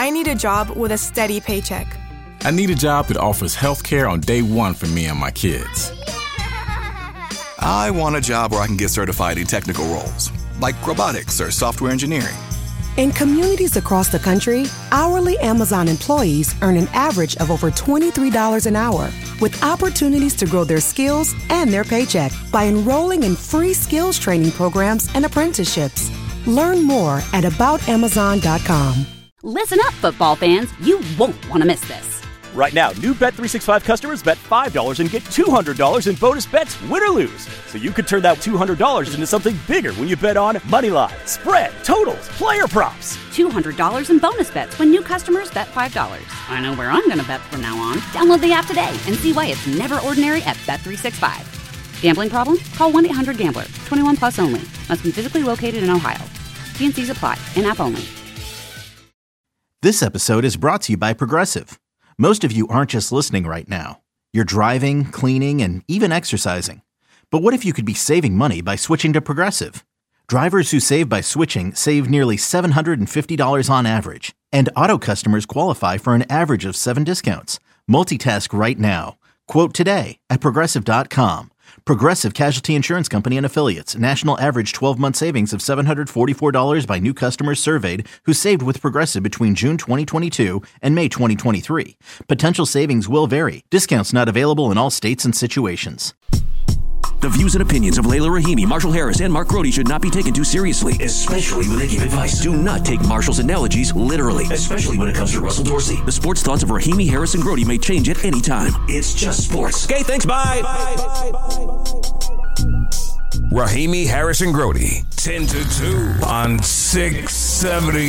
I need a job with a steady paycheck. I need a job that offers health care on day one for me and my kids. I want a job where I can get certified in technical roles, like robotics or software engineering. In communities across the country, hourly Amazon employees earn an average of over $23 an hour, with opportunities to grow their skills and their paycheck by enrolling in free skills training programs and apprenticeships. Learn more at aboutamazon.com. Listen up, football fans. You won't want to miss this. Right now, new Bet365 customers bet $5 and get $200 in bonus bets, win or lose. So you could turn that $200 into something bigger when you bet on money line, spread, totals, player props. $200 in bonus bets when new customers bet $5. I know where I'm going to bet from now on. Download the app today and see why it's never ordinary at Bet365. Gambling problem? Call 1-800-GAMBLER. 21 plus only. Must be physically located in Ohio. T&Cs apply. In-app only. This episode is brought to you by Progressive. Most of you aren't just listening right now. You're driving, cleaning, and even exercising. But what if you could be saving money by switching to Progressive? Drivers who save by switching save nearly $750 on average. And auto customers qualify for an average of 7 discounts. Multitask right now. Quote today at Progressive.com. Progressive Casualty Insurance Company and Affiliates. National average 12-month savings of $744 by new customers surveyed who saved with Progressive between June 2022 and May 2023. Potential savings will vary. Discounts not available in all states and situations. The views and opinions of Layla Rahimi, Marshall Harris, and Mark Grody should not be taken too seriously, especially when they give advice. Do not take Marshall's analogies literally, especially when it comes to Russell Dorsey. The sports thoughts of Rahimi, Harris, and Grody may change at any time. It's just sports. Okay, thanks, bye. Rahimi, Harris, and Grody, 10 to 2 on 670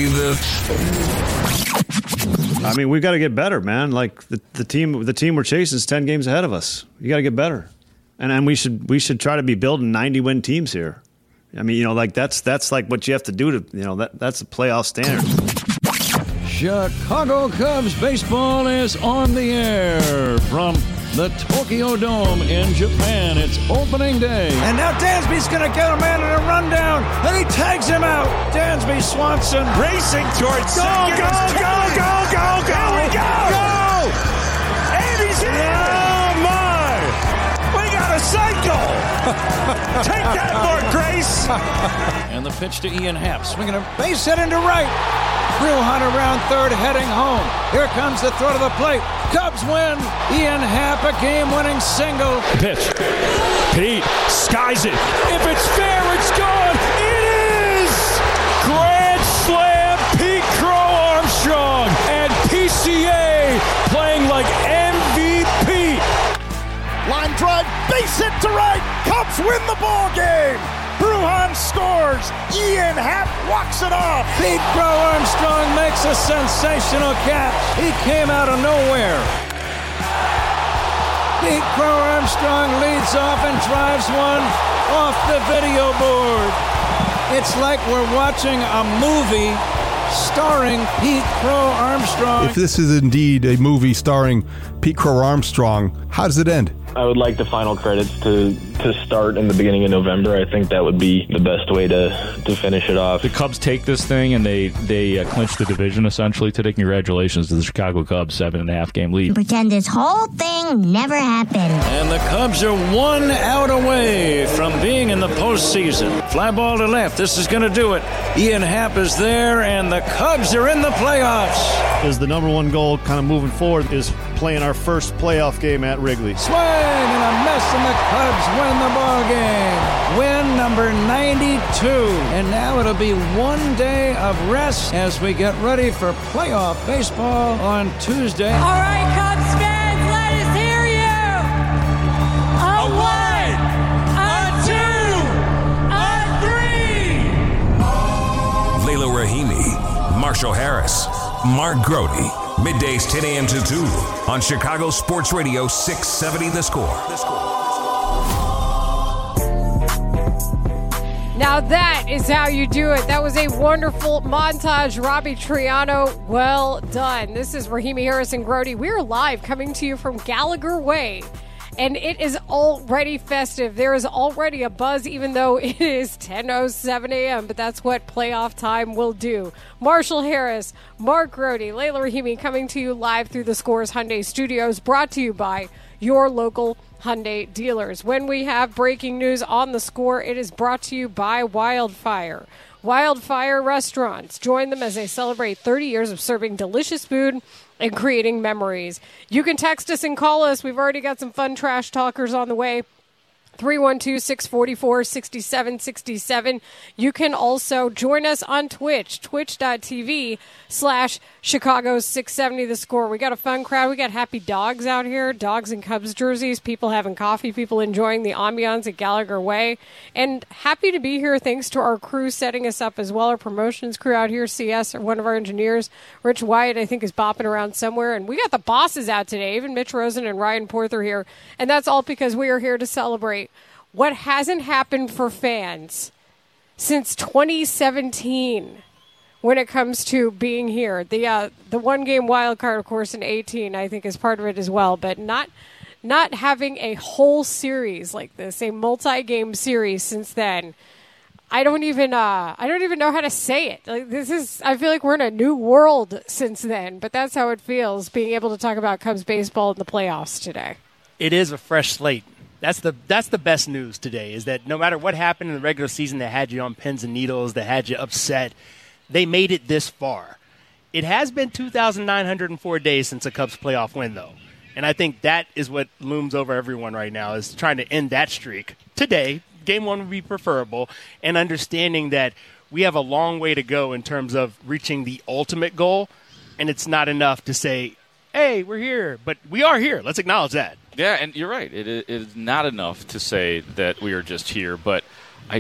I mean, we've got to get better, man. Like the team we're chasing is 10 games ahead of us. You got to get better. And we should try to be building 90-win teams here. I mean, like that's like what you have to do to, that's a playoff standard. Chicago Cubs baseball is on the air from the Tokyo Dome in Japan. It's opening day. And now Dansby's going to get a man in a rundown, and he tags him out. Dansby Swanson racing towards second. Go! Here we go! And he's in! Oh, my! We got a cycle! Take that, Lord Grace! And the pitch to Ian Happ, swinging a base hit into right. Brujan around third, heading home. Here comes the throw to the plate. Cubs win. Ian Happ, a game-winning single. Pitch. Pete skies it. If it's fair, it's gone. It is! Grand slam, Pete Crow Armstrong and PCA playing like MVP. Line drive, base hit to right. Cubs win the ball game. Brujan scores. Ian Happ walks it off. Pete Crow Armstrong makes a sensational catch. He came out of nowhere. Pete Crow Armstrong leads off and drives one off the video board. It's like we're watching a movie starring Pete Crow Armstrong. If this is indeed a movie starring Pete Crow Armstrong, how does it end? I would like the final credits to start in the beginning of November. I think that would be the best way to finish it off. The Cubs take this thing and they clinch the division essentially today. Congratulations to the Chicago Cubs, 7.5 game lead. Pretend this whole thing never happened. And the Cubs are 1 out away from being in the postseason. Fly ball to left. This is going to do it. Ian Happ is there, and the Cubs are in the playoffs. Is the number one goal kind of moving forward is playing our first playoff game at Wrigley. Swing and a miss, and the Cubs win the ball game. Win number 92. And now it'll be 1 day of rest as we get ready for playoff baseball on Tuesday. All right, Cubs fans, let us hear you. A 1, a 2, a 3. Layla Rahimi, Marshall Harris, Mark Grody. Middays 10 a.m. to 2 on Chicago Sports Radio 670 The Score. Now that is how you do it. That was a wonderful montage, Robbie Triano. Well done. This is Rahimi, Harris, and Grody. We're live coming to you from Gallagher Way and it is already festive. There is already a buzz, even though it is 10:07 a.m., but that's what playoff time will do. Marshall Harris, Mark Grote, Layla Rahimi coming to you live through the Scores Hyundai Studios, brought to you by your local Hyundai dealers. When we have breaking news on the Score, it is brought to you by Wildfire. Wildfire Restaurants. Join them as they celebrate 30 years of serving delicious food and creating memories. You can text us and call us. We've already got some fun trash talkers on the way. 312-644-6767. You can also join us on Twitch, twitch.tv/Chicago670 The Score. We got a fun crowd. We got happy dogs out here, dogs in Cubs jerseys, people having coffee, people enjoying the ambiance at Gallagher Way. And happy to be here thanks to our crew setting us up as well. Our promotions crew out here, CS, one of our engineers, Rich Wyatt, I think is bopping around somewhere. And we got the bosses out today, even Mitch Rosen and Ryan Porter here. And that's all because we are here to celebrate what hasn't happened for fans since 2017 when it comes to being here. The one-game wild card, of course, in 18, I think is part of it as well, but not having a whole series like this, a multi-game series since then. I don't even know how to say it. Like, I feel like we're in a new world since then, but that's how it feels, being able to talk about Cubs baseball in the playoffs today. It is a fresh slate. That's the best news today, is that no matter what happened in the regular season that had you on pins and needles, that had you upset, they made it this far. It has been 2,904 days since a Cubs playoff win, though. And I think that is what looms over everyone right now, is trying to end that streak today. Game one would be preferable, and understanding that we have a long way to go in terms of reaching the ultimate goal, and it's not enough to say, hey, we're here, but we are here. Let's acknowledge that. Yeah, and you're right. It is not enough to say that we are just here, but I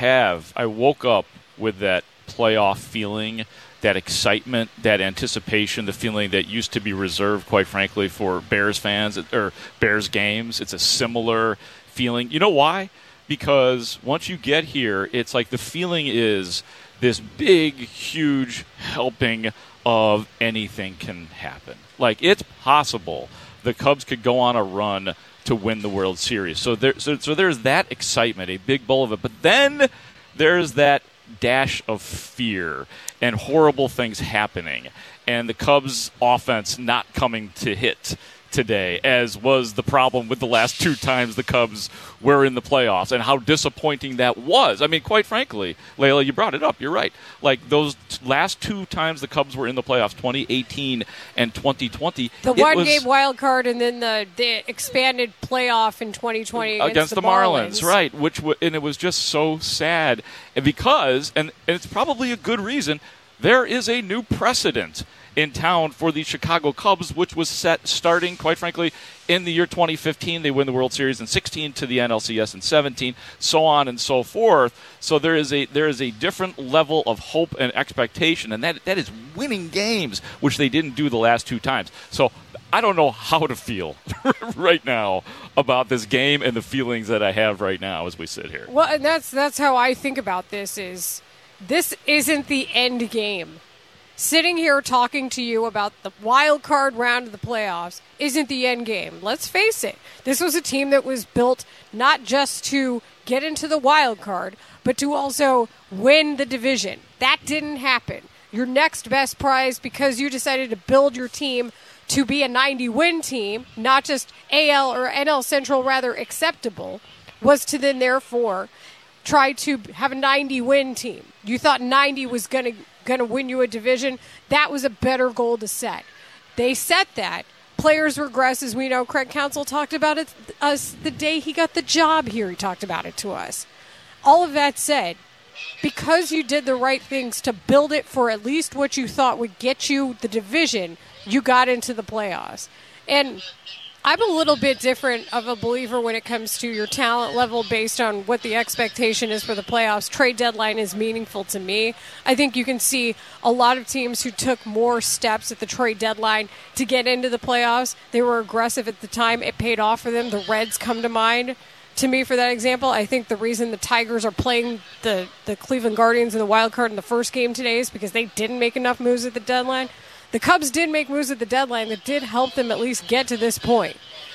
woke up with that playoff feeling, that excitement, that anticipation, the feeling that used to be reserved, quite frankly, for Bears fans or Bears games. It's a similar feeling. You know why? Because once you get here, it's like the feeling is this big, huge helping of anything can happen. Like, it's possible the Cubs could go on a run to win the World Series. So there's that excitement, a big bowl of it. But then there's that dash of fear and horrible things happening, and the Cubs offense not coming to hit today, as was the problem with the last two times the Cubs were in the playoffs, and how disappointing that was. I mean, quite frankly, Layla, you brought it up. You're right. Like, those last two times the Cubs were in the playoffs, 2018 and 2020. The one-game wild card and then the expanded playoff in 2020 against the Marlins. Right, and it was just so sad. And because, and it's probably a good reason, there is a new precedent in town for the Chicago Cubs, which was set starting, quite frankly, in the year 2015. They win the World Series in 16 to the NLCS in 17, so on and so forth. So there is a different level of hope and expectation, and that is winning games, which they didn't do the last two times. So I don't know how to feel right now about this game and the feelings that I have right now as we sit here. Well, and that's how I think about this. This isn't the end game. Sitting here talking to you about the wild card round of the playoffs isn't the end game. Let's face it. This was a team that was built not just to get into the wild card, but to also win the division. That didn't happen. Your next best prize, because you decided to build your team to be a 90-win team, not just AL or NL Central, rather acceptable, was to then therefore try to have a 90-win team. You thought 90 was going to win you a division. That was a better goal to set. They set that. Players regress, as we know. Craig Counsell talked about it us the day he got the job here. He talked about it to us. All of that said, because you did the right things to build it for at least what you thought would get you the division, you got into the playoffs. And I'm a little bit different of a believer when it comes to your talent level based on what the expectation is for the playoffs. Trade deadline is meaningful to me. I think you can see a lot of teams who took more steps at the trade deadline to get into the playoffs. They were aggressive at the time. It paid off for them. The Reds come to mind to me for that example. I think the reason the Tigers are playing the Cleveland Guardians in the wild card in the first game today is because they didn't make enough moves at the deadline. The Cubs did make moves at the deadline that did help them at least get to this point.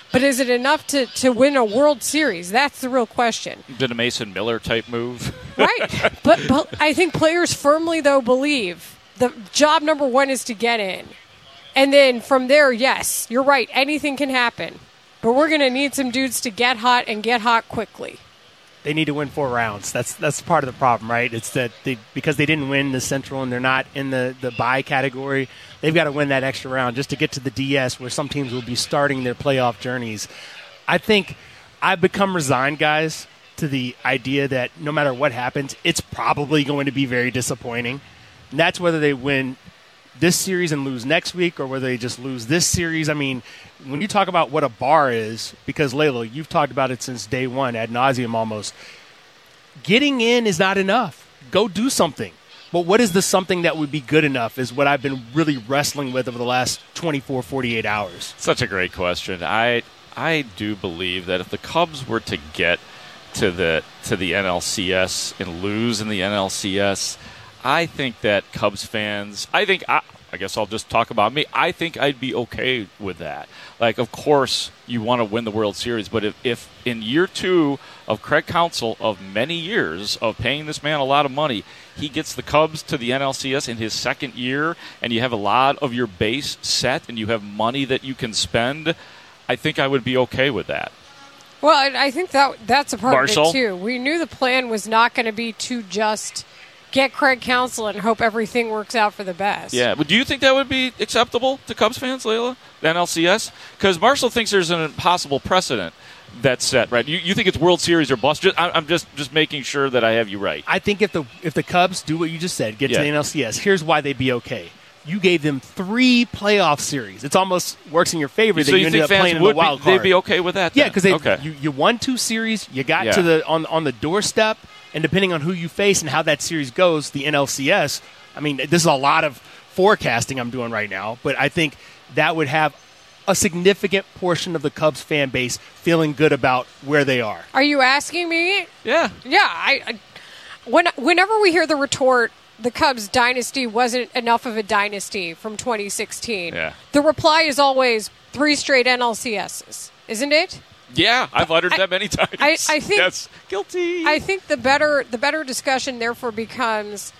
But is it enough to win a World Series? That's the real question. Did a Mason Miller type move? Right. But I think players firmly, though, believe the job number one is to get in. And then from there, yes, you're right. Anything can happen. But we're going to need some dudes to get hot and get hot quickly. They need to win 4 rounds. That's part of the problem, right? It's that because they didn't win the Central and they're not in the bye category, they've got to win that extra round just to get to the DS where some teams will be starting their playoff journeys. I think I've become resigned, guys, to the idea that no matter what happens, it's probably going to be very disappointing. And that's whether they win this series and lose next week or whether they just lose this series. I mean, when you talk about what a bar is, because Layla, you've talked about it since day one, ad nauseum almost, getting in is not enough. Go do something. But what is the something that would be good enough is what I've been really wrestling with over the last 24, 48 hours. Such a great question. I do believe that if the Cubs were to get to the NLCS and lose in the NLCS, I think that Cubs fans, I guess I'll just talk about me. I think I'd be okay with that. Like, of course, you want to win the World Series, but if in year 2 of Craig Counsell, of many years of paying this man a lot of money, he gets the Cubs to the NLCS in his second year, and you have a lot of your base set, and you have money that you can spend, I think I would be okay with that. Well, I think that's a part Marshall? of it, too. We knew the plan was not going to be to just get Craig Counsell and hope everything works out for the best. Yeah, but do you think that would be acceptable to Cubs fans, Layla, the NLCS? Because Marshall thinks there's an impossible precedent that's set, right? You think it's World Series or bust? I'm just making sure that I have you right. I think if the Cubs do what you just said, get to the NLCS, here's why they'd be okay. You gave them 3 playoff series. It almost works in your favor that you ended up playing in the wild card. They'd be okay with that? Yeah, because you won 2 series, you got to on the doorstep. And depending on who you face and how that series goes, the NLCS, I mean, this is a lot of forecasting I'm doing right now, but I think that would have a significant portion of the Cubs fan base feeling good about where they are. Are you asking me? Yeah. Yeah. Whenever we hear the retort, the Cubs dynasty wasn't enough of a dynasty from 2016, the reply is always 3 straight NLCSs, isn't it? Yeah, I've uttered that many times. I think yes, guilty. I think the better discussion therefore becomes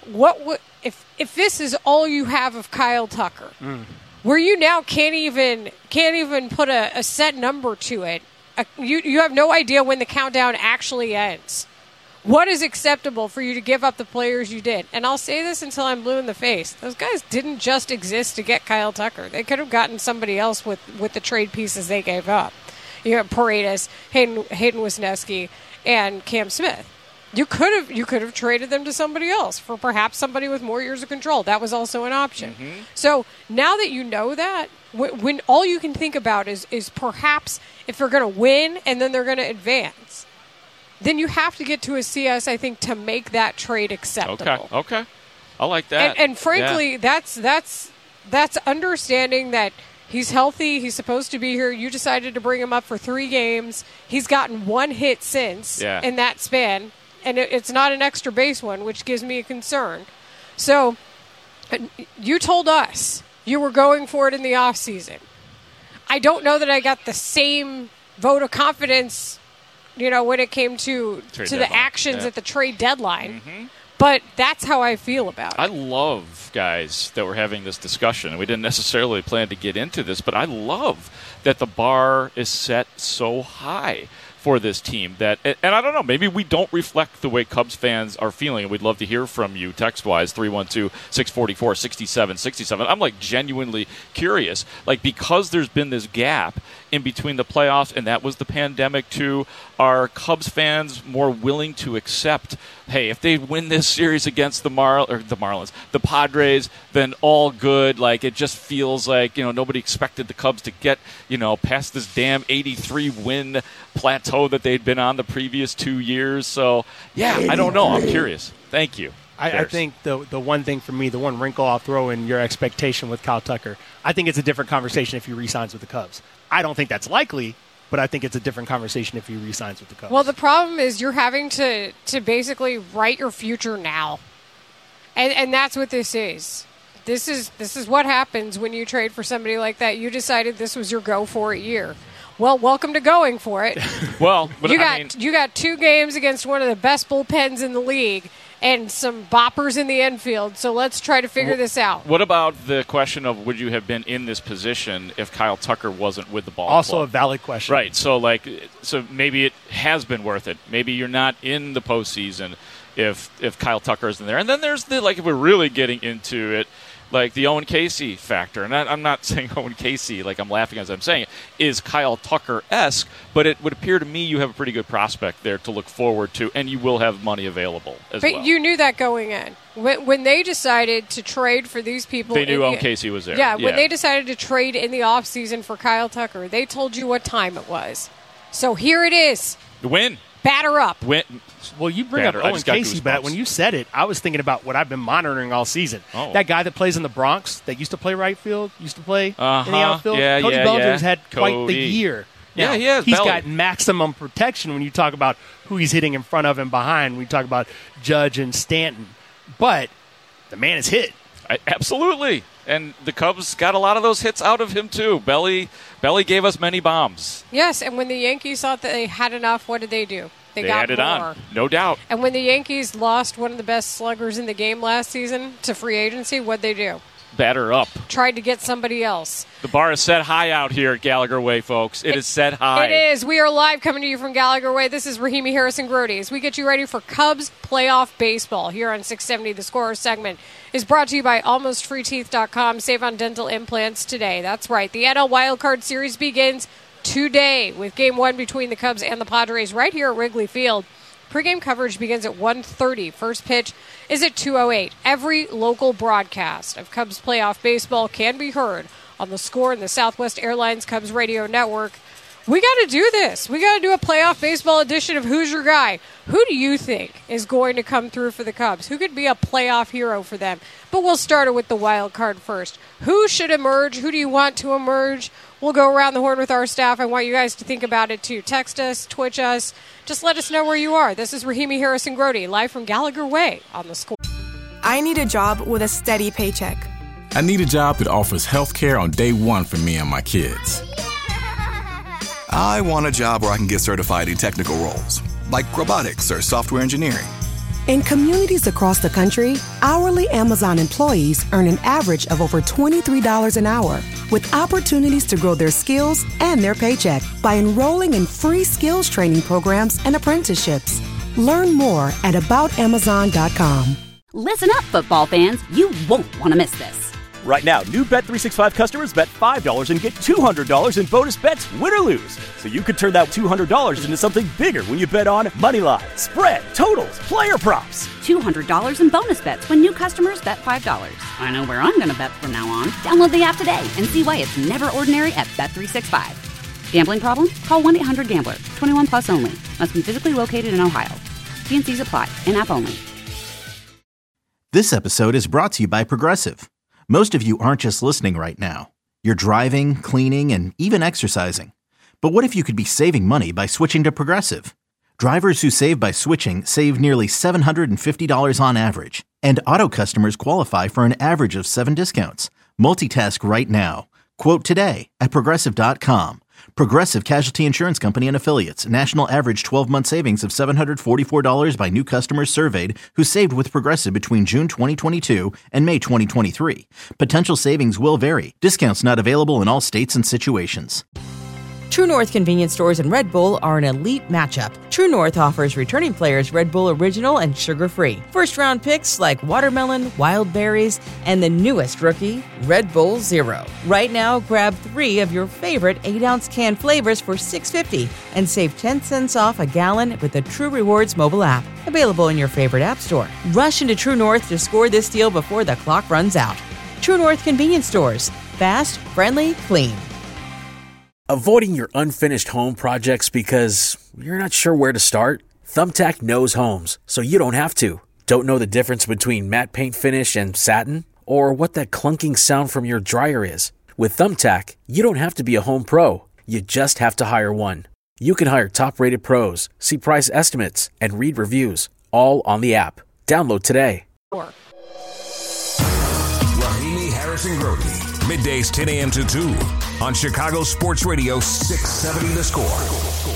if this is all you have of Kyle Tucker, where you now can't even put a set number to it. You have no idea when the countdown actually ends. What is acceptable for you to give up the players you did? And I'll say this until I'm blue in the face. Those guys didn't just exist to get Kyle Tucker. They could have gotten somebody else with the trade pieces they gave up. You have Paredes, Hayden Wisniewski, and Cam Smith. You could have traded them to somebody else for perhaps somebody with more years of control. That was also an option. Mm-hmm. So now that you know that, when all you can think about is perhaps if they're going to win and then they're going to advance, then you have to get to a CS, I think, to make that trade acceptable. Okay. I like that. And frankly, that's understanding that he's healthy. He's supposed to be here. You decided to bring him up for 3 games. He's gotten 1 hit since in that span, and it's not an extra base one, which gives me a concern. So you told us you were going for it in the offseason. I don't know that I got the same vote of confidence, when it came to the actions at the trade deadline. Mm-hmm. But that's how I feel about it. I love, guys, that we're having this discussion. We didn't necessarily plan to get into this, but I love that the bar is set so high for this team. And I don't know, maybe we don't reflect the way Cubs fans are feeling, and we'd love to hear from you text-wise, 312-644-6767. I'm, genuinely curious. Because there's been this gap in between the playoffs, and that was the pandemic, too, are Cubs fans more willing to accept, hey, if they win this series against the Marlins, the Padres, then all good. It just feels like, nobody expected the Cubs to get, past this damn 83-win plateau that they'd been on the previous 2 years. So, I don't know. I'm curious. Thank you. I think the one thing for me, the one wrinkle I'll throw in your expectation with Kyle Tucker, I think it's a different conversation if he re-signs with the Cubs. I don't think that's likely, but I think it's a different conversation if he re-signs with the Cubs. Well, the problem is you're having to basically write your future now. And that's what this is. This is what happens when you trade for somebody like that. You decided this was your go for it year. Well, welcome to going for it. Well, but you got 2 games against one of the best bullpens in the league and some boppers in the infield. So let's try to figure this out. What about the question of would you have been in this position if Kyle Tucker wasn't with the ball Also club? a valid question. Right. So maybe it has been worth it. Maybe you're not in the postseason if Kyle Tucker isn't there. And then there's if we're really getting into it, like the Owen Casey factor. And I'm not saying Owen Casey, like I'm laughing as I'm saying it, is Kyle Tucker-esque, but it would appear to me you have a pretty good prospect there to look forward to, and you will have money available as well. But you knew that going in. When they decided to trade for these people... They knew Owen Casey was there. Yeah, when they decided to trade in the offseason for Kyle Tucker, they told you what time it was. So here it is. Win. Batter up. Win. Well, you bring up Owen Casey, but when you said it, I was thinking about what I've been monitoring all season. Oh. That guy that plays in the Bronx, that used to play right field, used to play in the outfield. Yeah, Cody Bellinger's had quite the year. Yeah, now, he has. He's got maximum protection when you talk about who he's hitting in front of and behind, when you talk about Judge and Stanton. But the man is hit. Absolutely. And the Cubs got a lot of those hits out of him, too. Belly gave us many bombs. Yes, and when the Yankees thought that they had enough, what did they do? They got added more. On, no doubt. And when the Yankees lost one of the best sluggers in the game last season to free agency, what'd they do? Batter up. Tried to get somebody else. The bar is set high out here at Gallagher Way, folks. It is set high. It is. We are live coming to you from Gallagher Way. This is Rahimi Harrison Grody. As we get you ready for Cubs playoff baseball here on 670, the Scorer segment is brought to you by AlmostFreeTeeth.com. Save on dental implants today. That's right. The NL Wildcard Series begins today with Game 1 between the Cubs and the Padres right here at Wrigley Field. Pre-game coverage begins at 1:30. First pitch is at 2:08. Every local broadcast of Cubs playoff baseball can be heard on the Score and the Southwest Airlines Cubs radio network. We got to do this. We got to do a playoff baseball edition of Who's Your Guy? Who do you think is going to come through for the Cubs? Who could be a playoff hero for them? But we'll start it with the wild card first. Who should emerge? Who do you want to emerge? We'll go around the horn with our staff. I want you guys to think about it too. Text us, Twitch us. Just let us know where you are. This is Rahimi Harrison Grody, live from Gallagher Way on the Score. I need a job with a steady paycheck. I need a job that offers health care on day one for me and my kids. I want a job where I can get certified in technical roles, like robotics or software engineering. In communities across the country, hourly Amazon employees earn an average of over $23 an hour, with opportunities to grow their skills and their paycheck by enrolling in free skills training programs and apprenticeships. Learn more at aboutamazon.com. Listen up, football fans. You won't want to miss this. Right now, new Bet365 customers bet $5 and get $200 in bonus bets, win or lose. So you could turn that $200 into something bigger when you bet on money line, spread, totals, player props. $200 in bonus bets when new customers bet $5. I know where I'm going to bet from now on. Download the app today and see why it's never ordinary at Bet365. Gambling problem? Call 1-800-GAMBLER. 21 plus only. Must be physically located in Ohio. T&Cs apply. In-app only. This episode is brought to you by Progressive. Most of you aren't just listening right now. You're driving, cleaning, and even exercising. But what if you could be saving money by switching to Progressive? Drivers who save by switching save nearly $750 on average. And auto customers qualify for an average of 7 discounts. Multitask right now. Quote today at Progressive.com. Progressive Casualty Insurance Company and Affiliates. National average 12-month savings of $744 by new customers surveyed who saved with Progressive between June 2022 and May 2023. Potential savings will vary. Discounts not available in all states and situations. True North convenience stores and Red Bull are an elite matchup. True North offers returning players Red Bull Original and sugar-free. First-round picks like watermelon, wild berries, and the newest rookie, Red Bull Zero. Right now, grab 3 of your favorite 8-ounce can flavors for $6.50 and save 10 cents off a gallon with the True Rewards mobile app. Available in your favorite app store. Rush into True North to score this deal before the clock runs out. True North convenience stores. Fast, friendly, clean. Avoiding your unfinished home projects because you're not sure where to start? Thumbtack knows homes, so you don't have to. Don't know the difference between matte paint finish and satin? Or what that clunking sound from your dryer is? With Thumbtack, you don't have to be a home pro. You just have to hire one. You can hire top-rated pros, see price estimates, and read reviews, all on the app. Download today. Rahimi Harrison Harris and Grody. Middays 10 a.m. to 2 on Chicago Sports Radio 670 The Score.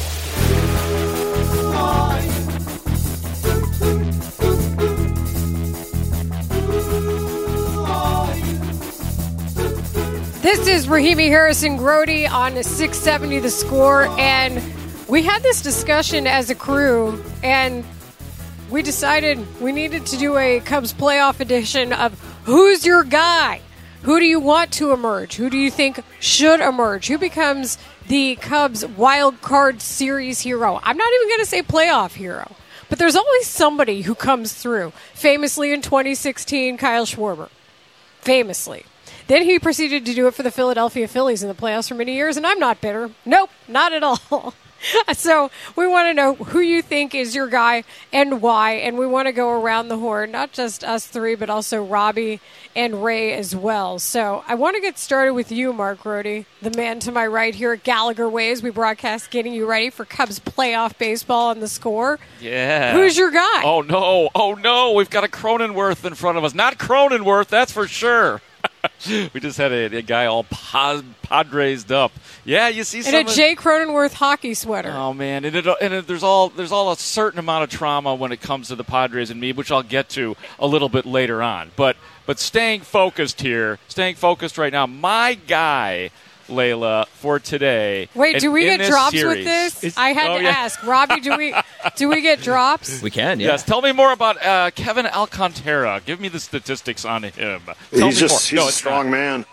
This is Rahimi Harrison Grody on 670 The Score, and we had this discussion as a crew, and we decided we needed to do a Cubs playoff edition of Who's Your Guy? Who do you want to emerge? Who do you think should emerge? Who becomes the Cubs wild card series hero? I'm not even going to say playoff hero, but there's always somebody who comes through. Famously in 2016, Kyle Schwarber. Famously. Then he proceeded to do it for the Philadelphia Phillies in the playoffs for many years, and I'm not bitter. Nope, not at all. So we want to know who you think is your guy and why, and we want to go around the horn, not just us three, but also Robbie and Ray as well. So I want to get started with you, Mark Grody, the man to my right here at Gallagher Way, as we broadcast getting you ready for Cubs playoff baseball on The Score. Yeah. Who's your guy? Oh, no. We've got a Cronenworth in front of us. Not Cronenworth, that's for sure. We just had a guy all Padres'd up. Yeah, you see some in a Jay Cronenworth hockey sweater. Oh man, there's all a certain amount of trauma when it comes to the Padres and me, which I'll get to a little bit later on. But staying focused right now. My guy, Layla, for today. Wait, do we get drops series, with this? I had to ask. Robbie, do we get drops? We can, yeah. Yes, tell me more about Kevin Alcantara. Give me the statistics on him. He's a strong man.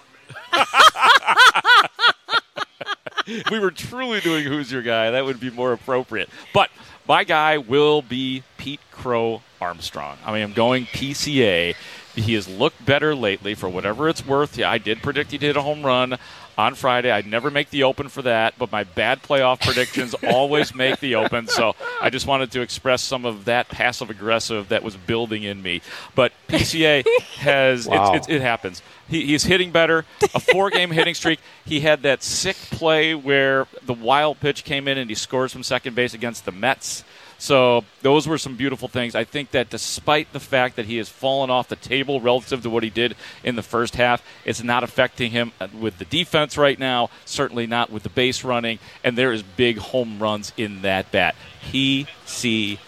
We were truly doing Who's Your Guy. That would be more appropriate. But my guy will be Pete Crow Armstrong. I mean, I'm going PCA. He has looked better lately for whatever it's worth. Yeah, I did predict he'd hit a home run on Friday. I'd never make the Open for that, but my bad playoff predictions always make the Open. So I just wanted to express some of that passive-aggressive that was building in me. But PCA has it happens. He's hitting better, a 4-game hitting streak. He had that sick play where the wild pitch came in and he scores from second base against the Mets. So those were some beautiful things. I think that despite the fact that he has fallen off the table relative to what he did in the first half, it's not affecting him with the defense right now, certainly not with the base running, and there is big home runs in that bat. PCA.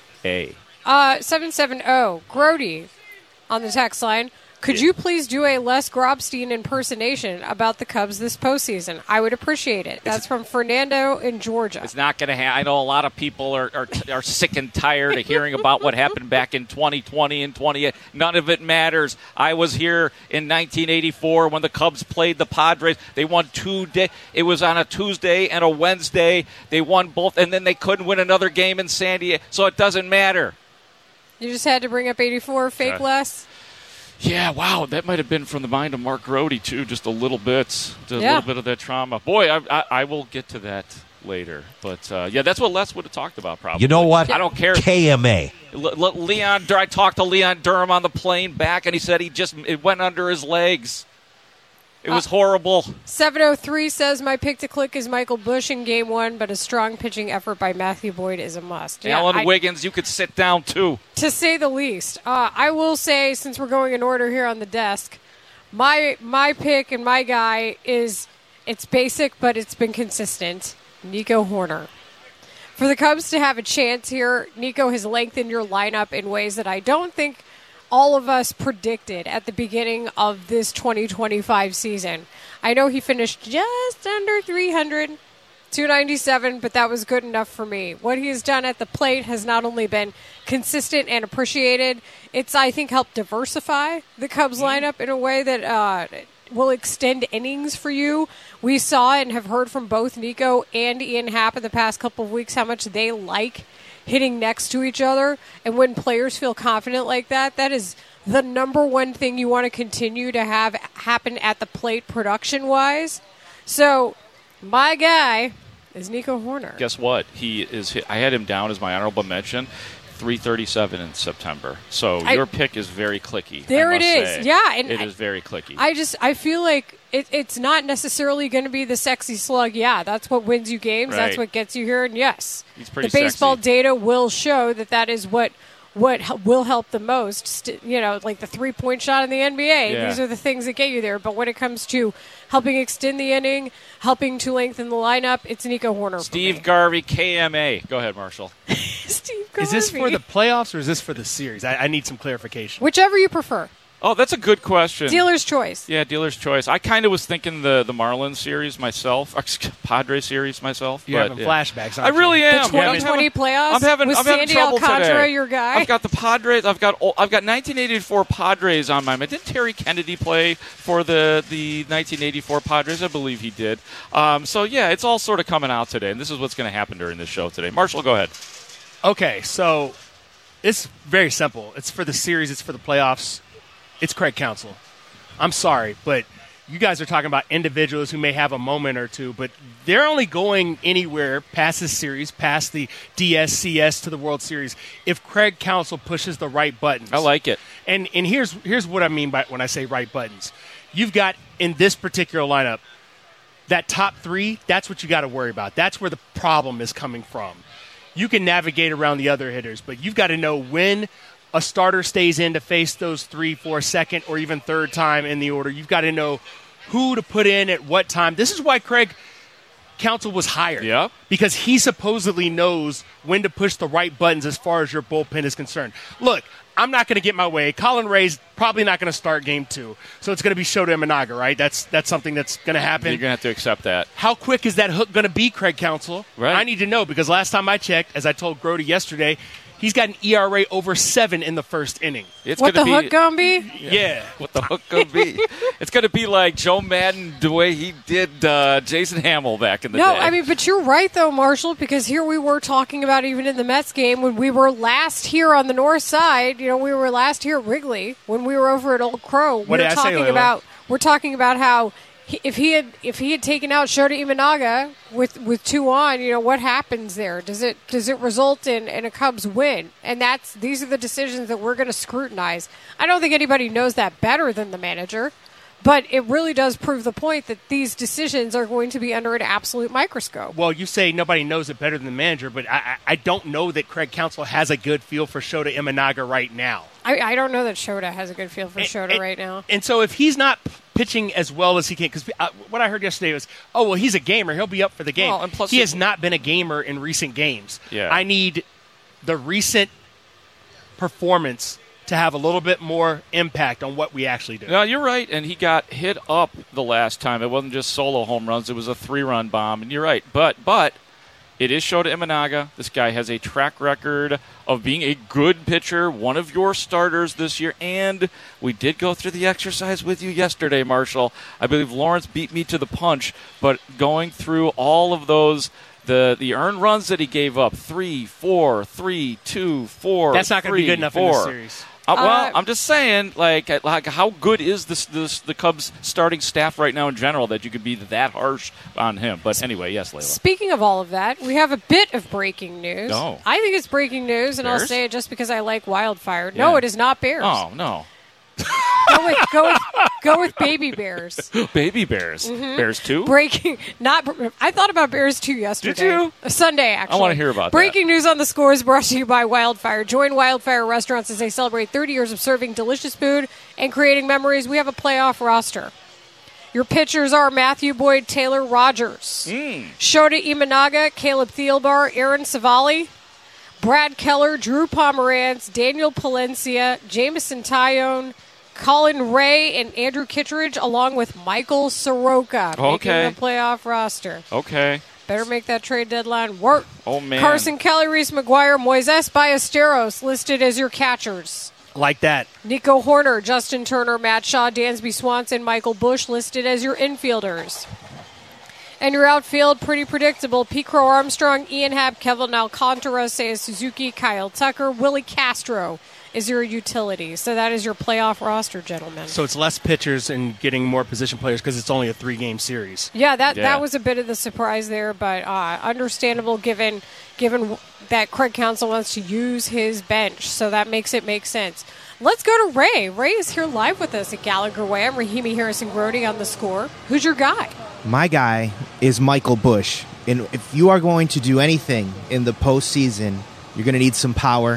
770, Grody on the text line. Could you please do a Les Grobstein impersonation about the Cubs this postseason? I would appreciate it. That's from Fernando in Georgia. It's not going to happen. I know a lot of people are sick and tired of hearing about what happened back in 2020 and 28. None of it matters. I was here in 1984 when the Cubs played the Padres. They won 2 days. It was on a Tuesday and a Wednesday. They won both, and then they couldn't win another game in San Diego, so it doesn't matter. You just had to bring up 84, fake Les? Yeah, wow, that might have been from the mind of Mark Grody, too, just a little bit. Little bit of that trauma. Boy, I will get to that later. But, that's what Les would have talked about, probably. You know what? I don't care. KMA. I talked to Leon Durham on the plane back, and he said it went under his legs. It was horrible. 703 says, my pick to click is Michael Busch in Game 1, but a strong pitching effort by Matthew Boyd is a must. Alan Wiggins, you could sit down, too. To say the least. I will say, since we're going in order here on the desk, my pick and my guy it's basic, but it's been consistent. Nico Hoerner. For the Cubs to have a chance here, Nico has lengthened your lineup in ways that I don't think all of us predicted at the beginning of this 2025 season. I know he finished just under 300, 297, but that was good enough for me. What he has done at the plate has not only been consistent and appreciated, it's, I think, helped diversify the Cubs lineup in a way that will extend innings for you. We saw and have heard from both Nico and Ian Happ in the past couple of weeks how much they like hitting next to each other, and when players feel confident like that, that is the number one thing you want to continue to have happen at the plate production-wise. So, my guy is Nico Hoerner. Guess what? I had him down as my honorable mention, 337 in September. So your pick is very clicky. There it is. Say. Yeah. And it is very clicky. I feel like it's not necessarily going to be the sexy slug. Yeah, that's what wins you games. Right. That's what gets you here. And yes, he's pretty the baseball sexy. data will show that is what what will help the most, like the 3-point shot in the NBA. Yeah. These are the things that get you there. But when it comes to helping extend the inning, helping to lengthen the lineup, it's Nico Horner. Steve Garvey, KMA. Go ahead, Marshall. Steve Garvey. Is this for the playoffs or is this for the series? I need some clarification. Whichever you prefer. Oh, that's a good question. Dealer's choice. Yeah, dealer's choice. I kind of was thinking the Marlins series myself, Padres series myself. You're having flashbacks, aren't I really you? am. The 2020 playoffs I'm having with having Sandy trouble Alcantara, today. your guy. I've got the Padres. I've got 1984 Padres on my mind. Didn't Terry Kennedy play for the 1984 Padres? I believe he did. So yeah, it's all sort of coming out today, and this is what's going to happen during this show today. Marshall, go ahead. Okay, so it's very simple. It's for the series. It's for the playoffs. It's Craig Counsell. I'm sorry, but you guys are talking about individuals who may have a moment or two, but they're only going anywhere past this series, past the DSCS to the World Series, if Craig Counsell pushes the right buttons. I like it. And here's what I mean by when I say right buttons. You've got, in this particular lineup, that top three, that's what you got to worry about. That's where the problem is coming from. You can navigate around the other hitters, but you've got to know when a starter stays in to face those 3, 4, second, or even third time in the order. You've got to know who to put in at what time. This is why Craig Counsell was hired. Yep. Because he supposedly knows when to push the right buttons as far as your bullpen is concerned. Look, I'm not going to get my way. Colin Ray's probably not going to start game 2. So it's going to be Shota Imanaga, right? That's something that's going to happen. You're going to have to accept that. How quick is that hook going to be, Craig Counsell? Right. I need to know because last time I checked, as I told Grody yesterday, he's got an ERA over 7 in the first inning. What the hook gonna be? Yeah. What the hook gonna be? It's gonna be like Joe Madden the way he did Jason Hamill back in the day. No, I mean, but you're right though, Marshall, because here we were talking about even in the Mets game when we were last here on the north side. We were last here at Wrigley when we were over at Old Crow. What did I say, Layla? We're talking about how. If he had taken out Shota Imanaga with 2 on, what happens there? Does it result in a Cubs win? And these are the decisions that we're going to scrutinize. I don't think anybody knows that better than the manager, but it really does prove the point that these decisions are going to be under an absolute microscope. Well, you say nobody knows it better than the manager, but I don't know that Craig Counsell has a good feel for Shota Imanaga right now. I don't know that Shota has a good feel for Shota right now. And so if he's not pitching as well as he can, because what I heard yesterday was, he's a gamer. He'll be up for the game. Well, and plus he has not been a gamer in recent games. Yeah. I need the recent performance to have a little bit more impact on what we actually do. No, you're right, and he got hit up the last time. It wasn't just solo home runs. It was a 3-run bomb, and you're right. But it is Shota Imanaga. This guy has a track record of being a good pitcher, one of your starters this year, and we did go through the exercise with you yesterday, Marshall. I believe Lawrence beat me to the punch, but going through all of those, the earned runs that he gave up, 3, 4, 3, 2, 4, that's not going to be good enough 4. in this series. Well, I'm just saying, like how good is the Cubs starting staff right now in general that you could be that harsh on him? But anyway, yes, Layla. Speaking of all of that, we have a bit of breaking news. Oh. I think it's breaking news, and Bears? I'll say it just because I like Wildfire. Yeah. No, it is not Bears. Oh, no. Go with Baby Bears. Baby Bears. Mm-hmm. Bears 2? Breaking. I thought about Bears 2 yesterday. Did you? Sunday, actually. I want to hear about Breaking news on the score is brought to you by Wildfire. Join Wildfire Restaurants as they celebrate 30 years of serving delicious food and creating memories. We have a playoff roster. Your pitchers are Matthew Boyd, Taylor Rogers, Shota Imanaga, Caleb Thielbar, Aaron Savali, Brad Keller, Drew Pomerantz, Daniel Palencia, Jamison Tyone, Colin Ray, and Andrew Kittredge, along with Michael Soroka, making the playoff roster. Okay. Better make that trade deadline work. Oh, man. Carson Kelly, Reese McGuire, Moises Ballesteros listed as your catchers. Like that. Nico Horner, Justin Turner, Matt Shaw, Dansby Swanson, Michael Busch listed as your infielders. And your outfield, pretty predictable. Pete Crow Armstrong, Ian Happ, Kevin Alcantara, Seiya Suzuki, Kyle Tucker, Willie Castro is your utility. So that is your playoff roster, gentlemen. So it's less pitchers and getting more position players because it's only a 3-game series. Yeah, that was a bit of the surprise there, but understandable given that Craig Counsell wants to use his bench. So that makes it make sense. Let's go to Ray. Ray is here live with us at Gallagher Way. I'm Rahimi Harrison-Grody on the score. Who's your guy? My guy is Michael Busch. And if you are going to do anything in the postseason, you're going to need some power.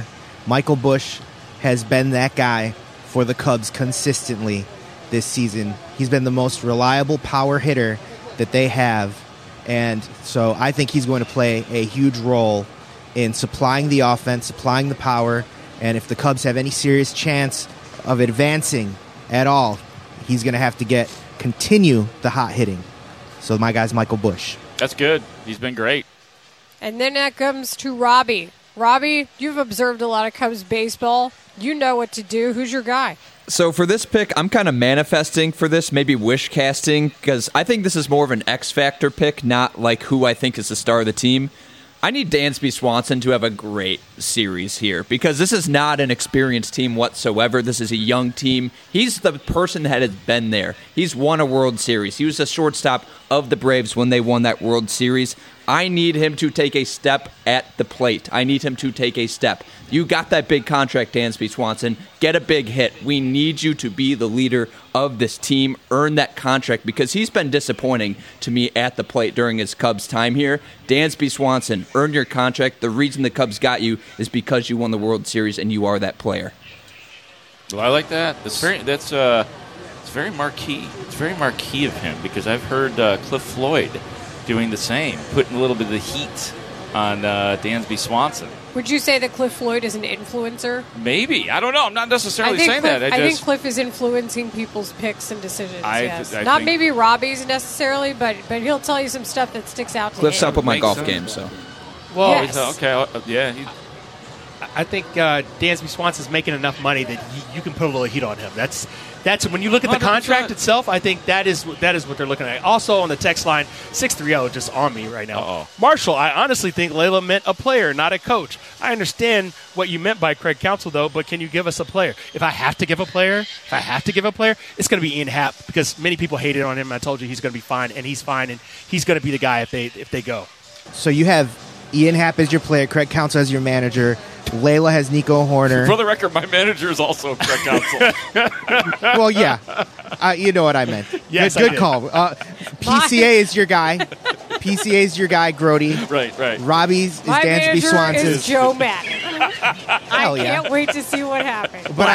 Michael Busch has been that guy for the Cubs consistently this season. He's been the most reliable power hitter that they have, and so I think he's going to play a huge role in supplying the offense, supplying the power, and if the Cubs have any serious chance of advancing at all, he's going to have to continue the hot hitting. So my guy's Michael Busch. That's good. He's been great. And then that comes to Robbie. Robbie, you've observed a lot of Cubs baseball. You know what to do. Who's your guy? So for this pick, I'm kind of manifesting for this, maybe wish casting, because I think this is more of an X Factor pick, not like who I think is the star of the team. I need Dansby Swanson to have a great series here because this is not an experienced team whatsoever. This is a young team. He's the person that has been there. He's won a World Series. He was the shortstop of the Braves when they won that World Series. I need him to take a step at the plate. I need him to take a step. You got that big contract, Dansby Swanson. Get a big hit. We need you to be the leader of this team. Earn that contract because he's been disappointing to me at the plate during his Cubs time here. Dansby Swanson, earn your contract. The reason the Cubs got you is because you won the World Series and you are that player. Well, I like that. It's very marquee. It's very marquee of him because I've heard Cliff Floyd doing the same, putting a little bit of the heat on Dansby Swanson. Would you say that Cliff Floyd is an influencer? Maybe. I don't know. I'm not necessarily saying Cliff, that. I think Cliff is influencing people's picks and decisions, yes. I not think, maybe Robbie's necessarily, but he'll tell you some stuff that sticks out to Cliff's him. up with my golf game, so. Well, yes. Okay, yeah. I think Dansby Swanson's making enough money that you can put a little heat on him. That's when you look at the 100%. contract itself. I think that is what they're looking at. Also on the text line 630 just on me right now. Uh-oh. Marshall, I honestly think Layla meant a player, not a coach. I understand what you meant by Craig Counsell though, but can you give us a player? If I have to give a player, it's going to be Ian Happ because many people hated on him. I told you he's going to be fine, and he's fine, and he's going to be the guy if they go. So you have Ian Happ as your player, Craig Counsell as your manager. Layla has Nico Horner. For the record, my manager is also Craig Counsell. Well, yeah. You know what I meant. Yes, good call. PCA is your guy. PCA is your guy, Grody. Right. Robbie's is My Dansby manager Swanson. is Joe Mack. Hell yeah. Can't wait to see what happens. But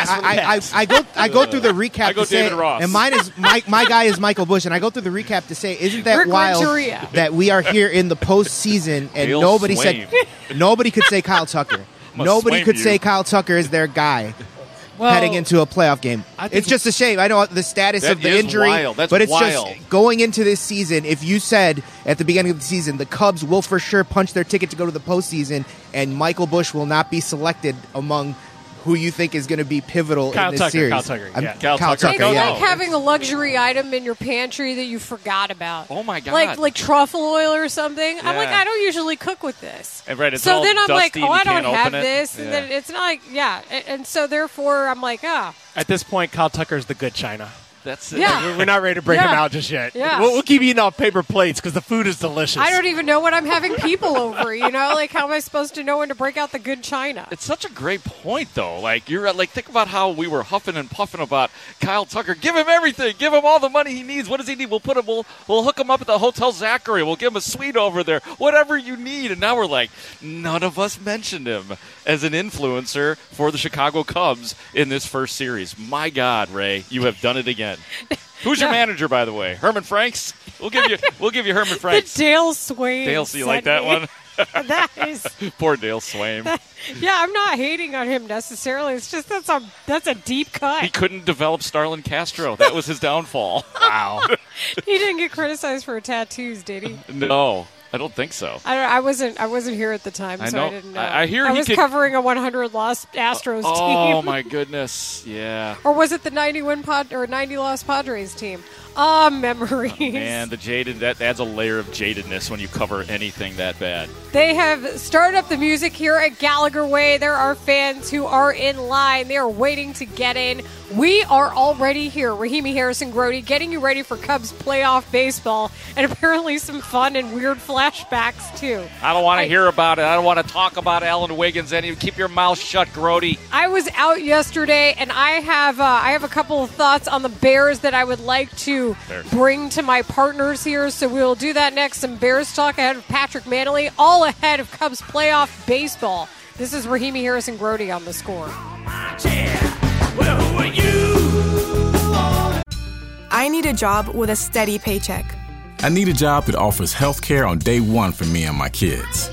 I go through the recap I go to say, David Ross. and mine is my guy is Michael Busch, and I go through the recap to say, isn't that Rick wild Renteria. that we are here in the postseason and Dale nobody Swain. said nobody could say Kyle Tucker. Nobody could say Kyle Tucker is their guy. Well, heading into a playoff game. I It's just a shame. I know the status That of the is injury, wild. That's but it's wild. just going into this season. If you said at the beginning of the season the Cubs will for sure punch their ticket to go to the postseason, and Michael Busch will not be selected among who you think is going to be pivotal in this series. Kyle Tucker. Kyle Tucker. It's Yeah. like having a luxury item in your pantry that you forgot about. Oh my God. Like truffle oil or something. I'm like, Yeah. I don't usually cook with this. And right, it's so all then I'm like, dusty oh, and I you don't can't have open it. this. And Yeah. then it's not like, and so therefore I'm like, At this point, Kyle Tucker's the good China. That's it. Yeah. We're not ready to break Yeah. him out just yet. Yeah. We'll keep eating off paper plates because the food is delicious. I don't even know when I'm having people over, Like, how am I supposed to know when to break out the good china? It's such a great point, though. Like you're like, think about how we were huffing and puffing about Kyle Tucker. Give him everything. Give him all the money he needs. What does he need? We'll put him. We'll hook him up at the Hotel Zachary. We'll give him a suite over there. Whatever you need. And now we're like, none of us mentioned him as an influencer for the Chicago Cubs in this first series. My God, Ray, you have done it again. Who's your manager, by the way? Herman Franks. We'll give you Herman Franks. The Dale Swain. Dale, so you like that one? That is. Poor Dale Swain. Yeah, I'm not hating on him necessarily. It's just that's a deep cut. He couldn't develop Starlin Castro. That was his downfall. Wow. He didn't get criticized for tattoos, did he? No, I don't think so. I wasn't here at the time, I so know. I didn't know. I hear I he was could- covering a 100 loss Astros team. Oh my goodness. Yeah. Or was it the 90 loss Padres team? Ah, memories. Man, the jaded, that adds a layer of jadedness when you cover anything that bad. They have started up the music here at Gallagher Way. There are fans who are in line. They are waiting to get in. We are already here, Rahimi Harrison Grody, getting you ready for Cubs playoff baseball and apparently some fun and weird flashbacks, too. I don't want to hear about it. I don't want to talk about Alan Wiggins. Keep your mouth shut, Grody. I was out yesterday, and I have a couple of thoughts on the Bears that I would like to bring to my partners here. So we will do that next. Some Bears talk ahead of Patrick Manley, all ahead of Cubs playoff baseball. This is Rahimi Harris and Grody on The Score. I need a job with a steady paycheck. I need a job that offers health care on day one for me and my kids.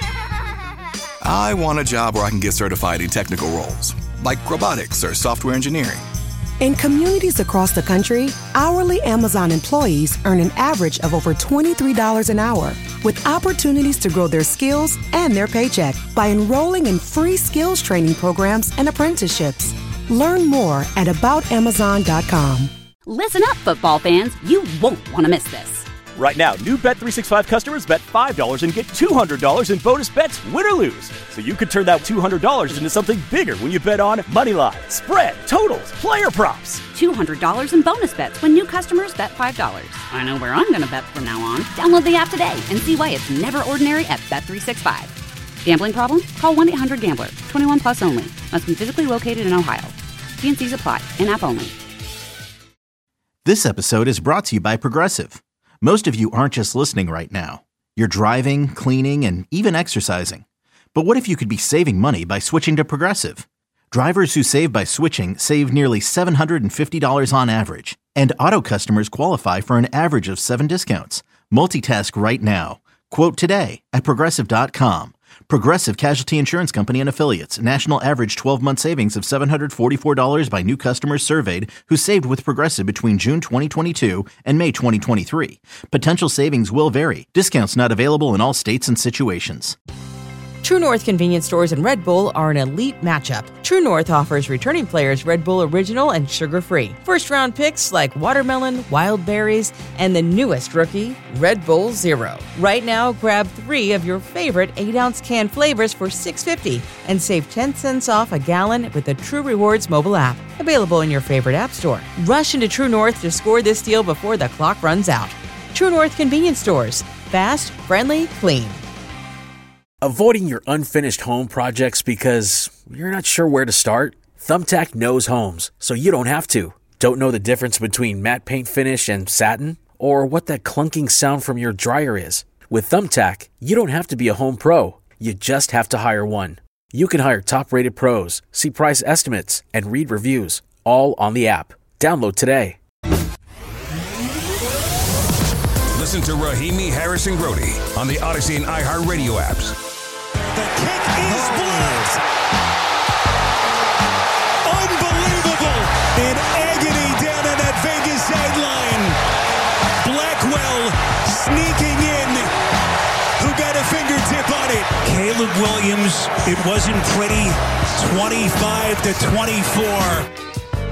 I want a job where I can get certified in technical roles, like robotics or software engineering. In communities across the country, hourly Amazon employees earn an average of over $23 an hour, with opportunities to grow their skills and their paycheck by enrolling in free skills training programs and apprenticeships. Learn more at aboutamazon.com. Listen up, football fans. You won't want to miss this. Right now, new Bet365 customers bet $5 and get $200 in bonus bets, win or lose. So you could turn that $200 into something bigger when you bet on Moneyline, spread, totals, player props. $200 in bonus bets when new customers bet $5. I know where I'm going to bet from now on. Download the app today and see why it's never ordinary at Bet365. Gambling problem? Call 1-800-GAMBLER. 21 plus only. Must be physically located in Ohio. T&Cs apply. In-app only. This episode is brought to you by Progressive. Most of you aren't just listening right now. You're driving, cleaning, and even exercising. But what if you could be saving money by switching to Progressive? Drivers who save by switching save nearly $750 on average. And auto customers qualify for an average of 7 discounts. Multitask right now. Quote today at Progressive.com. Progressive Casualty Insurance Company and Affiliates. National average 12-month savings of $744 by new customers surveyed who saved with Progressive between June 2022 and May 2023. Potential savings will vary. Discounts not available in all states and situations. True North convenience stores and Red Bull are an elite matchup. True North offers returning players Red Bull Original and sugar-free. First-round picks like watermelon, wild berries, and the newest rookie, Red Bull Zero. Right now, grab 3 of your favorite 8-ounce can flavors for $6.50 and save 10 cents off a gallon with the True Rewards mobile app. Available in your favorite app store. Rush into True North to score this deal before the clock runs out. True North convenience stores. Fast, friendly, clean. Avoiding your unfinished home projects because you're not sure where to start? Thumbtack knows homes, so you don't have to. Don't know the difference between matte paint finish and satin? Or what that clunking sound from your dryer is? With Thumbtack, you don't have to be a home pro. You just have to hire one. You can hire top-rated pros, see price estimates, and read reviews, all on the app. Download today. Listen to Rahimi Harris and Grody on the Odyssey and iHeartRadio apps. The kick is blocked. Unbelievable. In agony down on that Vegas sideline. Blackwell sneaking in. Who got a fingertip on it? Caleb Williams. It wasn't pretty. 25-24.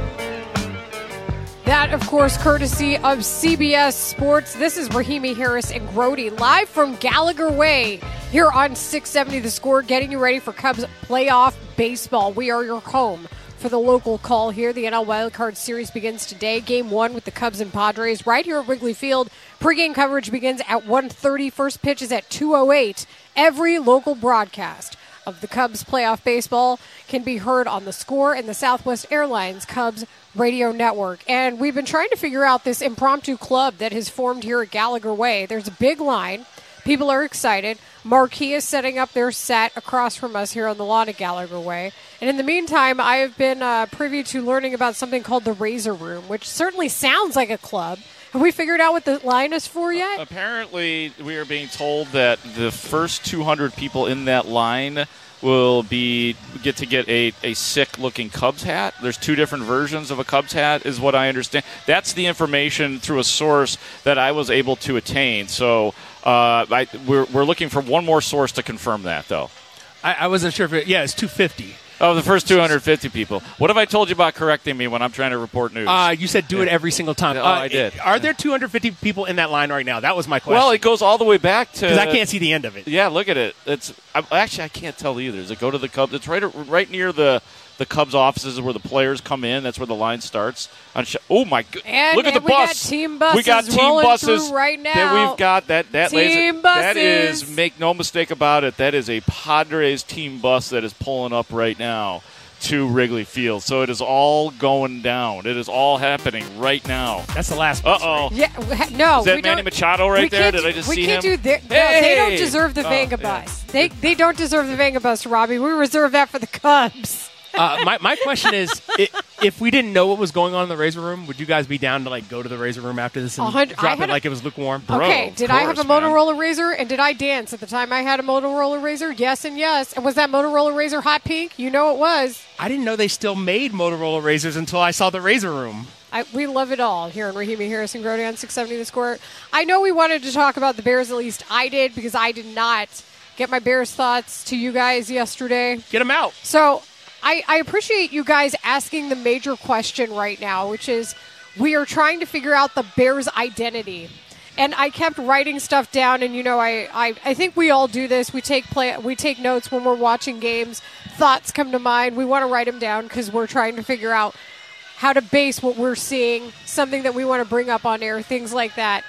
That, of course, courtesy of CBS Sports. This is Rahimi Harris and Grody live from Gallagher Way here on 670 The Score, getting you ready for Cubs playoff baseball. We are your home for the local call here. The NL Wildcard Series begins today. Game 1 with the Cubs and Padres right here at Wrigley Field. Pre-game coverage begins at 1:30. First pitch is at 2:08. Every local broadcast of the Cubs playoff baseball can be heard on The Score and the Southwest Airlines Cubs radio network. And we've been trying to figure out this impromptu club that has formed here at Gallagher Way. There's a big line. People are excited. Marquee is setting up their set across from us here on the lawn at Gallagher Way. And in the meantime, I have been privy to learning about something called the Razor Room, which certainly sounds like a club. Have we figured out what the line is for yet? Apparently, we are being told that the first 200 people in that line will get a sick-looking Cubs hat. There's 2 different versions of a Cubs hat, is what I understand. That's the information through a source that I was able to attain. So we're looking for one more source to confirm that, though. I wasn't sure if it's 250. Oh, the first 250 people. What have I told you about correcting me when I'm trying to report news? You said do it every single time. I did. Are there 250 people in that line right now? That was my question. Well, it goes all the way back to... Because I can't see the end of it. Yeah, look at it. Actually, I can't tell either. Does it go to the Cubs? It's right near the Cubs offices where the players come in. That's where the line starts. Oh, my God. Look at the bus. We got team buses right now. That we've got. Team buses. That is, make no mistake about it, that is a Padres team bus that is pulling up right now to Wrigley Field. So it is all going down. It is all happening right now. That's the last one. Uh-oh. Yeah, no. Is that Manny Machado right there? Did I just see him? They don't deserve the Vanga bus. They don't deserve the Vanga bus, Robbie. We reserve that for the Cubs. My question is, if we didn't know what was going on in the Razor Room, would you guys be down to like go to the Razor Room after this and drop it like it was lukewarm? Okay, did I have a Motorola Razor, and did I dance at the time I had a Motorola Razor? Yes and yes. And was that Motorola Razor hot pink? You know it was. I didn't know they still made Motorola Razors until I saw the Razor Room. We love it all here on Rahimi Harris and Grody on 670 The Score. I know we wanted to talk about the Bears, at least I did, because I did not get my Bears thoughts to you guys yesterday. Get them out. So I appreciate you guys asking the major question right now, which is we are trying to figure out the Bears' identity. And I kept writing stuff down, and I think we all do this. We take notes when we're watching games. Thoughts come to mind. We want to write them down because we're trying to figure out how to base what we're seeing, something that we want to bring up on air, things like that.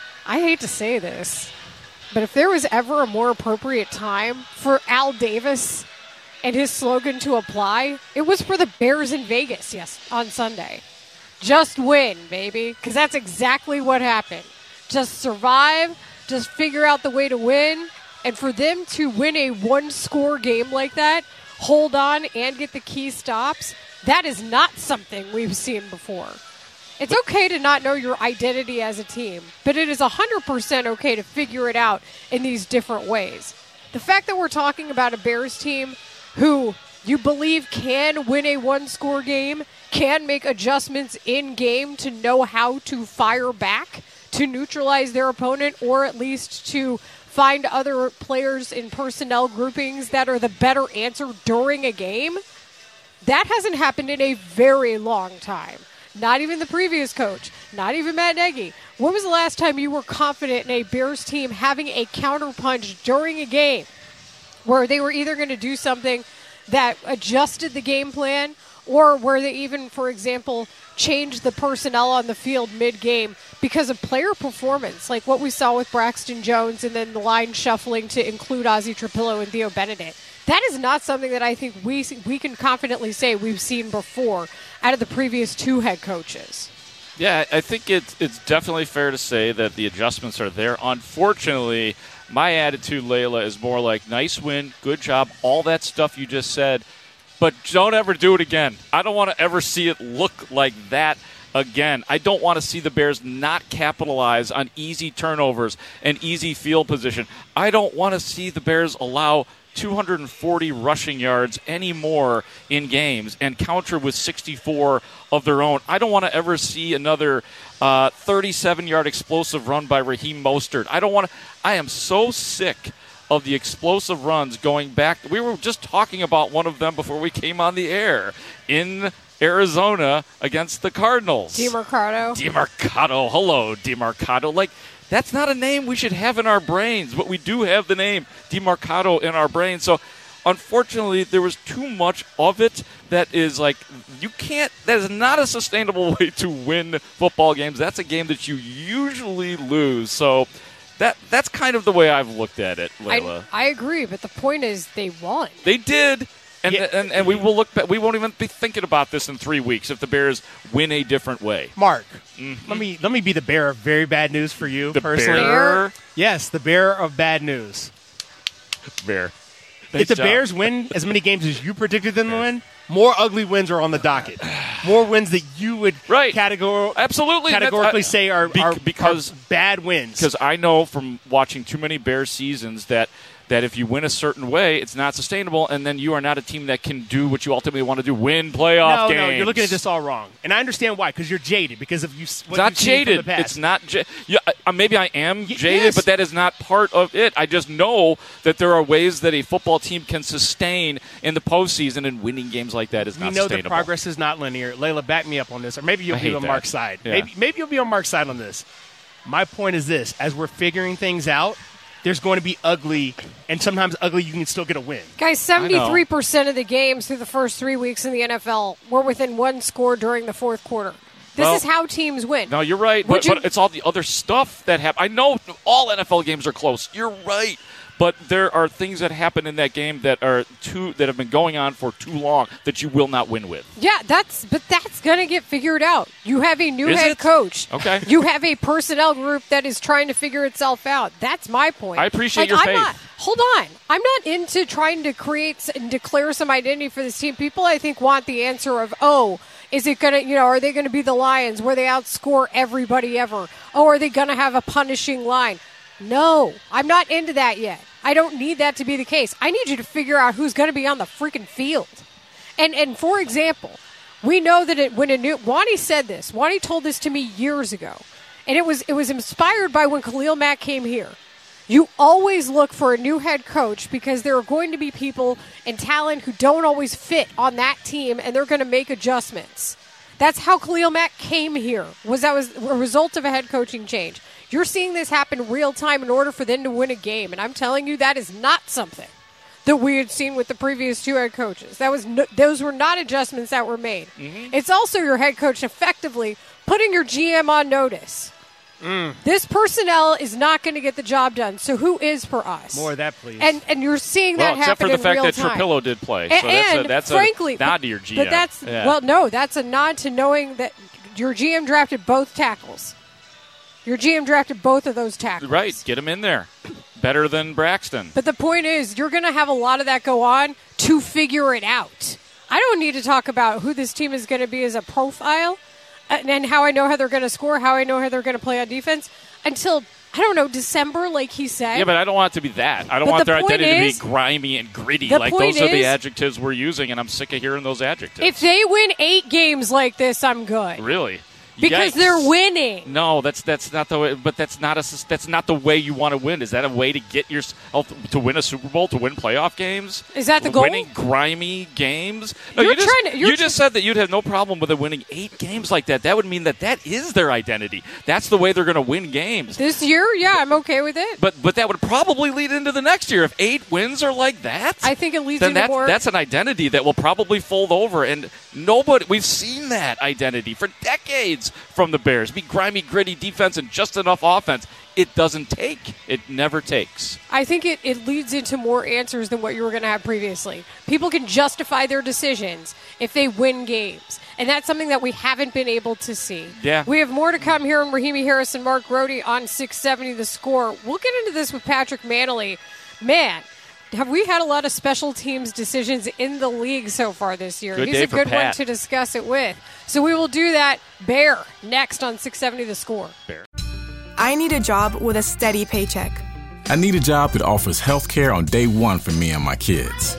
I hate to say this, but if there was ever a more appropriate time for Al Davis and his slogan to apply, it was for the Bears in Vegas on Sunday. Just win, baby, because that's exactly what happened. Just survive, just figure out the way to win, and for them to win a one-score game like that, hold on and get the key stops, that is not something we've seen before. It's okay to not know your identity as a team, but it is 100% okay to figure it out in these different ways. The fact that we're talking about a Bears team who you believe can win a one-score game, can make adjustments in-game to know how to fire back, to neutralize their opponent, or at least to find other players in personnel groupings that are the better answer during a game, that hasn't happened in a very long time. Not even the previous coach, not even Matt Nagy. When was the last time you were confident in a Bears team having a counterpunch during a game where they were either going to do something that adjusted the game plan, or where they even, for example, changed the personnel on the field mid-game because of player performance, like what we saw with Braxton Jones and then the line shuffling to include Ozzie Trapillo and Theo Benedict? That is not something that I think we can confidently say we've seen before out of the previous two head coaches. Yeah, I think it's definitely fair to say that the adjustments are there. Unfortunately, my attitude, Layla, is more like, nice win, good job, all that stuff you just said, but don't ever do it again. I don't want to ever see it look like that again. I don't want to see the Bears not capitalize on easy turnovers and easy field position. I don't want to see the Bears allow 240 rushing yards anymore in games and counter with 64 of their own. I don't want to ever see another 37-yard explosive run by Raheem Mostert. I am so sick of the explosive runs going back. We were just talking about one of them before we came on the air in Arizona against the Cardinals. DeMarcado. Hello, DeMarcado. That's not a name we should have in our brains, but we do have the name DeMarcado in our brains. So, unfortunately, there was too much of it that is that is not a sustainable way to win football games. That's a game that you usually lose. So, that's kind of the way I've looked at it, Layla. I agree, but the point is they won. They did. And we will look back. We won't even be thinking about this in 3 weeks if the Bears win a different way. Mark, let me be the bearer of very bad news for you personally. Bear? Yes, the bearer of bad news. Bear. If the Bears win as many games as you predicted them to win, more ugly wins are on the docket. More wins that you would categorically say are bad wins. Because I know from watching too many Bears seasons that if you win a certain way, it's not sustainable, and then you are not a team that can do what you ultimately want to do, win playoff games. No, you're looking at this all wrong. And I understand why, because you're jaded, because of it's not jaded. It's not maybe I am jaded, yes. But that is not part of it. I just know that there are ways that a football team can sustain in the postseason, and winning games like that is not sustainable. We know that progress is not linear. Layla, back me up on this, or maybe you'll be on Mark's side. Yeah. Maybe you'll be on Mark's side on this. My point is this. As we're figuring things out, there's going to be ugly, and sometimes ugly you can still get a win. Guys, 73% of the games through the first 3 weeks in the NFL were within one score during the fourth quarter. This is how teams win. No, you're right, but it's all the other stuff that happens. I know all NFL games are close. You're right. But there are things that happen in that game that have been going on for too long that you will not win with. Yeah, that's going to get figured out. You have a new head coach. Okay. You have a personnel group that is trying to figure itself out. That's my point. I appreciate your faith. Hold on. I'm not into trying to create and declare some identity for this team. People, I think, want the answer of, is it going to, are they going to be the Lions where they outscore everybody ever? Oh, are they going to have a punishing line? No, I'm not into that yet. I don't need that to be the case. I need you to figure out who's going to be on the freaking field. And for example, we know that Wani said this. Wani told this to me years ago. And it was inspired by when Khalil Mack came here. You always look for a new head coach because there are going to be people and talent who don't always fit on that team, and they're going to make adjustments. That's how Khalil Mack came here. That was a result of a head coaching change. You're seeing this happen real time in order for them to win a game, and I'm telling you that is not something that we had seen with the previous two head coaches. Those were not adjustments that were made. Mm-hmm. It's also your head coach effectively putting your GM on notice. This personnel is not going to get the job done, so who is for us? More of that, please. And you're seeing that happen in real time. Except for the fact that Trapillo did play. So that's frankly, a nod to your GM. But that's a nod to knowing that your GM drafted both tackles. Your GM drafted both of those tackles. Right. Get him in there. Better than Braxton. But the point is, you're going to have a lot of that go on to figure it out. I don't need to talk about who this team is going to be as a profile and how I know how they're going to score, how I know how they're going to play on defense until, I don't know, December, like he said. Yeah, but I don't want it to be that. I don't want their identity to be grimy and gritty. Like, those are the adjectives we're using, and I'm sick of hearing those adjectives. If they win 8 games like this, I'm good. Really? Because they're winning. No, that's not the way. But that's not the way you want to win. Is that a way to get yourself to win a Super Bowl, to win playoff games? Is that the goal? Winning grimy games? No, you just said that you'd have no problem with them winning 8 games like that. That would mean that is their identity. That's the way they're going to win games. This year, yeah, I'm okay with it. But that would probably lead into the next year if 8 wins are like that. I think it leads into more. That's an identity that will probably fold over, and we've seen that identity for decades from the Bears. Be grimy, gritty defense and just enough offense. It doesn't take. It never takes. I think it leads into more answers than what you were going to have previously. People can justify their decisions if they win games. And that's something that we haven't been able to see. Yeah. We have more to come here on Rahimi Harris and Mark Grody on 670 The Score. We'll get into this with Patrick Manley. Man, have we had a lot of special teams decisions in the league so far this year? He's a good one to discuss it with. So we will do that. Bear next on 670 The Score. Bear. I need a job with a steady paycheck. I need a job that offers health care on day one for me and my kids.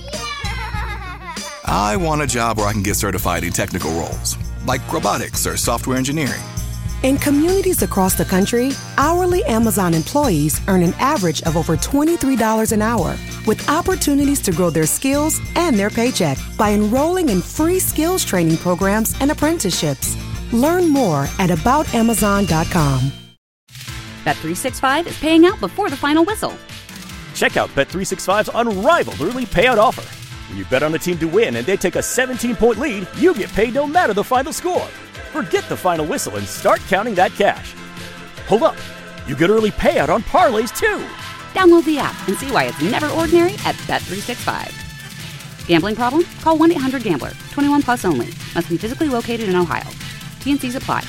I want a job where I can get certified in technical roles, like robotics or software engineering. In communities across the country, hourly Amazon employees earn an average of over $23 an hour, with opportunities to grow their skills and their paycheck by enrolling in free skills training programs and apprenticeships. Learn more at aboutamazon.com. Bet365 is paying out before the final whistle. Check out Bet365's unrivaled early payout offer. When you bet on a team to win and they take a 17-point lead, you get paid no matter the final score. Forget the final whistle and start counting that cash. Hold up. You get early payout on parlays, too. Download the app and see why it's never ordinary at Bet365. Gambling problem? Call 1-800-GAMBLER. 21 plus only. Must be physically located in Ohio. T&Cs apply.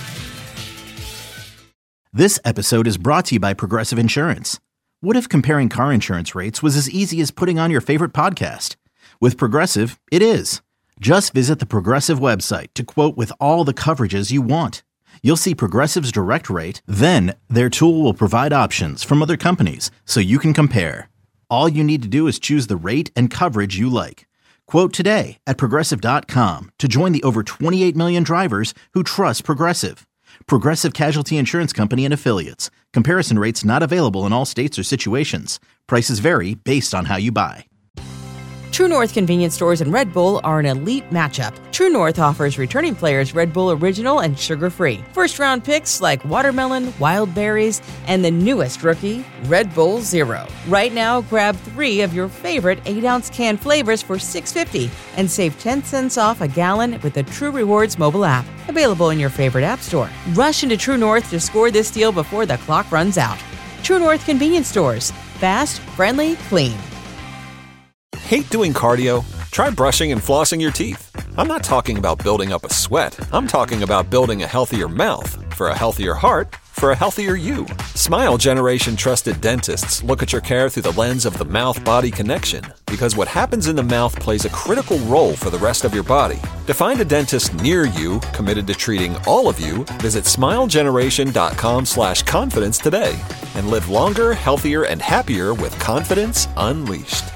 This episode is brought to you by Progressive Insurance. What if comparing car insurance rates was as easy as putting on your favorite podcast? With Progressive, it is. Just visit the Progressive website to quote with all the coverages you want. You'll see Progressive's direct rate, then their tool will provide options from other companies so you can compare. All you need to do is choose the rate and coverage you like. Quote today at Progressive.com to join the over 28 million drivers who trust Progressive. Progressive Casualty Insurance Company and Affiliates. Comparison rates not available in all states or situations. Prices vary based on how you buy. True North convenience stores and Red Bull are an elite matchup. True North offers returning players Red Bull Original and sugar-free. First-round picks like watermelon, wild berries, and the newest rookie, Red Bull Zero. Right now, grab 3 of your favorite 8-ounce can flavors for $6.50 and save 10 cents off a gallon with the True Rewards mobile app. Available in your favorite app store. Rush into True North to score this deal before the clock runs out. True North convenience stores. Fast, friendly, clean. Hate doing cardio? Try brushing and flossing your teeth. I'm not talking about building up a sweat. I'm talking about building a healthier mouth. For a healthier heart, for a healthier you. Smile Generation trusted dentists look at your care through the lens of the mouth-body connection, because what happens in the mouth plays a critical role for the rest of your body. To find a dentist near you committed to treating all of you, visit smilegeneration.com/confidence today and live longer, healthier, and happier with confidence unleashed.